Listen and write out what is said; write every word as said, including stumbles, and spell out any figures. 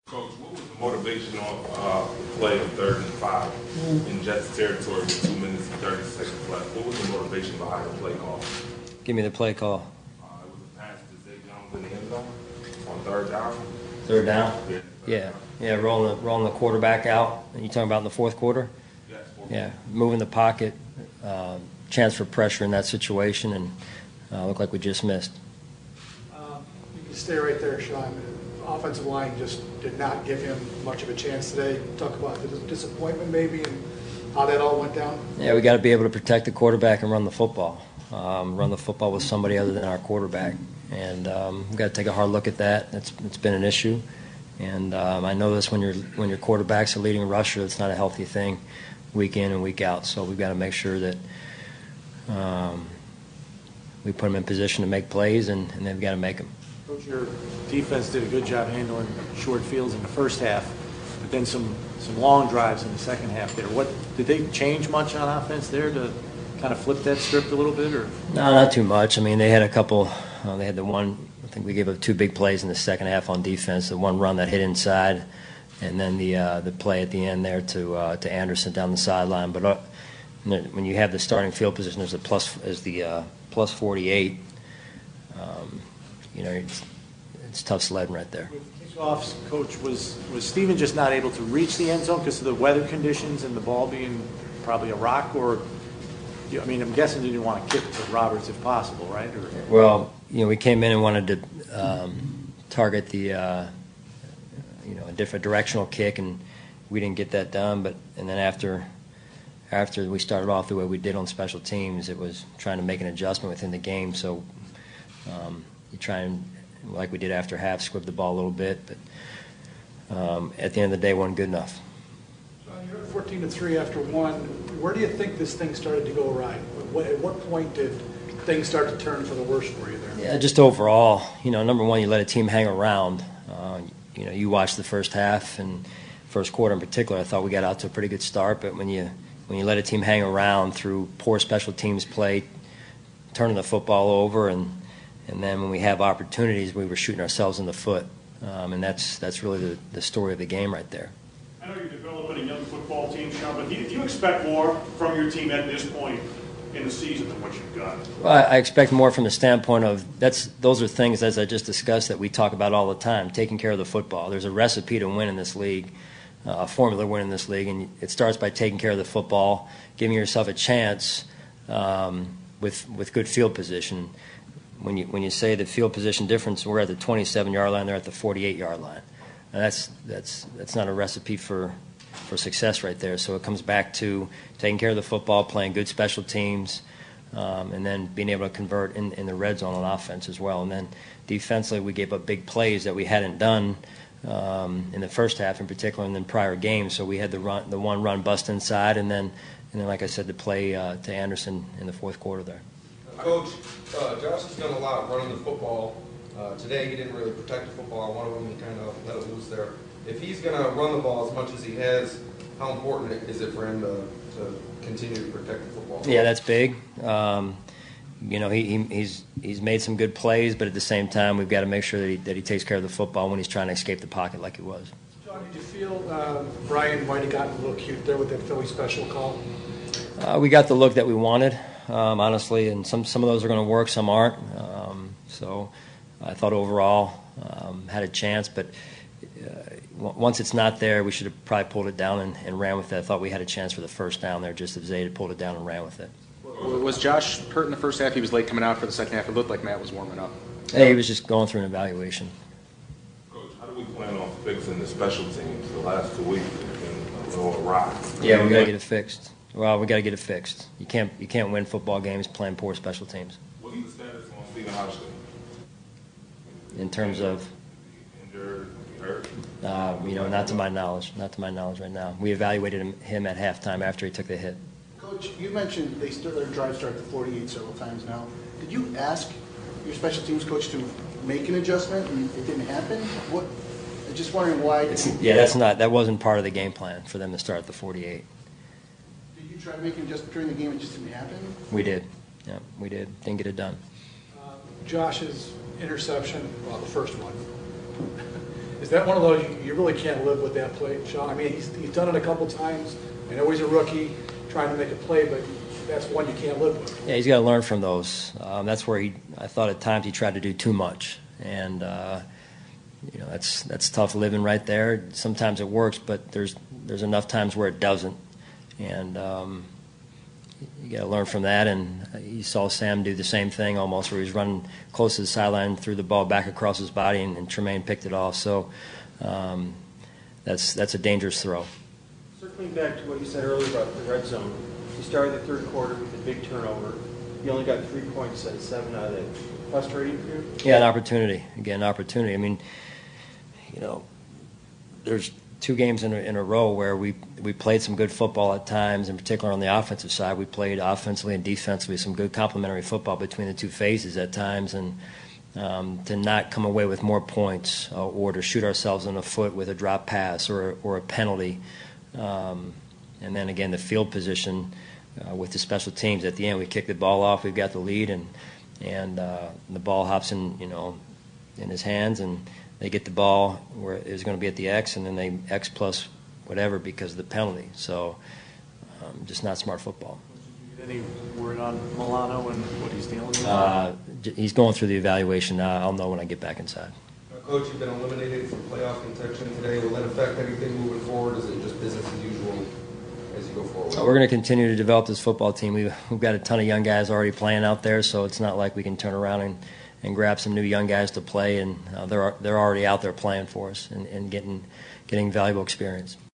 Coach, what was the motivation on uh, play of third and five mm-hmm. in Jets territory with two minutes and thirty seconds left? What was the motivation behind the play call? Give me the play call. Uh, it was a pass to Zay Jones in the end zone on third down. Third down? Yeah. Yeah, down. yeah, rolling the, rolling the quarterback out. And you talking about in the fourth quarter? Yes, fourth yeah, quarter. moving the pocket, uh, chance for pressure in that situation, and uh, looked like we just missed. Um, you can stay right there, Sean. Offensive line just did not give him much of a chance today. Talk about the disappointment maybe and how that all went down. Yeah, we got to be able to protect the quarterback and run the football. Um, run the football with somebody other than our quarterback. And um, we've got to take a hard look at that. It's, it's been an issue. And um, I know this when, you're, when your quarterback's a leading rusher, it's not a healthy thing week in and week out. So we've got to make sure that um, we put them in position to make plays, and, and they've got to make them. Coach, your defense did a good job handling short fields in the first half, but then some, some long drives in the second half there. What did they change much on offense there to kind of flip that script a little bit? Or no, not too much. I mean, they had a couple. Uh, they had the one. I think we gave up two big plays in the second half on defense. The one run that hit inside, and then the uh, the play at the end there to uh, to Anderson down the sideline. But uh, when you have the starting field position, there's a plus as the uh, plus forty-eight. Um, You know, it's, it's tough sledding right there. with kickoffs, Coach, was was Steven just not able to reach the end zone because of the weather conditions and the ball being probably a rock? Or, I mean, I'm guessing you didn't want to kick to Roberts if possible, right? Or, well, you know, we came in and wanted to um, target the, uh, you know, a different directional kick, and we didn't get that done. But and then after after we started off the way we did on special teams, it was trying to make an adjustment within the game. So. Um, You try and, like we did after half, squib the ball a little bit, but um, at the end of the day, wasn't good enough. Sean, you're at fourteen to three after one. Where do you think this thing started to go awry? At what point did things start to turn for the worse for you there? Yeah, just overall, you know, number one, you let a team hang around. Uh, you know, you watched the first half and first quarter in particular. I thought we got out to a pretty good start, but when you when you let a team hang around through poor special teams play, turning the football over, and And then when we have opportunities, we were shooting ourselves in the foot. Um, and that's that's really the, the story of the game right there. I know you're developing a young football team, Sean, but do you, do you expect more from your team at this point in the season than what you've got? Well, I, I expect more from the standpoint of that's those are things, as I just discussed, that we talk about all the time, taking care of the football. There's a recipe to win in this league, uh, a formula to win in this league, and it starts by taking care of the football, giving yourself a chance um, with with good field position. When you when you say the field position difference, we're at the twenty-seven yard line, they're at the forty-eight yard line. And that's that's that's not a recipe for for success right there. So it comes back to taking care of the football, playing good special teams, um, and then being able to convert in, in the red zone on offense as well. And then defensively, we gave up big plays that we hadn't done um, in the first half, in particular, and then prior games. So we had the run, the one run bust inside, and then and then like I said, the play uh, to Anderson in the fourth quarter there. Coach, uh, Josh has done a lot running the football. Uh, today he didn't really protect the football. One of them he kind of let it loose there. If he's going to run the ball as much as he has, how important is it for him to, to continue to protect the football? Yeah, that's big. Um, you know, he, he, he's he's made some good plays, but at the same time, we've got to make sure that he, that he takes care of the football when he's trying to escape the pocket like he was. John, did you feel uh, Brian might have gotten a little cute there with that Philly special call? Uh, we got the look that we wanted. Um, honestly, and some, some of those are going to work, some aren't. Um, so I thought overall um, had a chance, but uh, once it's not there, we should have probably pulled it down and, and ran with it. I thought we had a chance for the first down there, just if Zay had pulled it down and ran with it. Was Josh hurt in the first half? He was late coming out for the second half. It looked like Matt was warming up. Hey, he was just going through an evaluation. Coach, how do we plan on fixing the special teams? The last two weeks have been a little awry. Yeah, we got to get it fixed. Well, we got to get it fixed. You can't you can't win football games playing poor special teams. What's the status on Stephen Hodgson? In terms of, Injured, hurt? uh, you know, not to my knowledge, not to my knowledge right now. We evaluated him, him at halftime after he took the hit. Coach, you mentioned they start, their drive start at the forty-eight several times now. Did you ask your special teams coach to make an adjustment and it didn't happen? What? I'm just wondering why. It's, yeah, that's not that wasn't part of the game plan for them to start at the forty-eight. Did you try to make an adjustment during the game? It just didn't happen. We did. Yeah, we did. Didn't get it done. Uh, Josh's interception, well, the first one. Is that one of those, you- you really can't live with that play, Sean? I mean, he's, he's done it a couple times. I know he's a rookie trying to make a play, but that's one you can't live with. Yeah, he's got to learn from those. Um, that's where he, I thought at times he tried to do too much, and uh, you know that's that's tough living right there. Sometimes it works, but there's there's enough times where it doesn't, and um, you got to learn from that. And you saw Sam do the same thing almost, where he was running close to the sideline, threw the ball back across his body, and, and Tremaine picked it off. So um, that's that's a dangerous throw. Circling back to what you said earlier about the red zone, you started the third quarter with a big turnover. You only got three points at seven out of it. Frustrating for you? Yeah, an opportunity. Again, an opportunity. I mean, you know, there's two games in a, in a row where we we played some good football at times, in particular on the offensive side. We played offensively and defensively some good complementary football between the two phases at times, and um, to not come away with more points uh, or to shoot ourselves in the foot with a drop pass or or a penalty. Um, and then again, the field position uh, with the special teams. At the end, we kick the ball off. We've got the lead, and and uh, the ball hops in, you know, in his hands, and they get the ball where it's going to be at the X, and then they X plus whatever because of the penalty. So, um, just not smart football. Any word on Milano and what he's dealing with? Uh, j- he's going through the evaluation now. I'll know when I get back inside. Uh, Coach, you've been eliminated from playoff contention today. Will that affect anything moving forward? Is it just business as usual as you go forward? We're going to continue to develop this football team. We've, we've got a ton of young guys already playing out there, so it's not like we can turn around and, and grab some new young guys to play, and uh, they're they're already out there playing for us and, and getting getting valuable experience.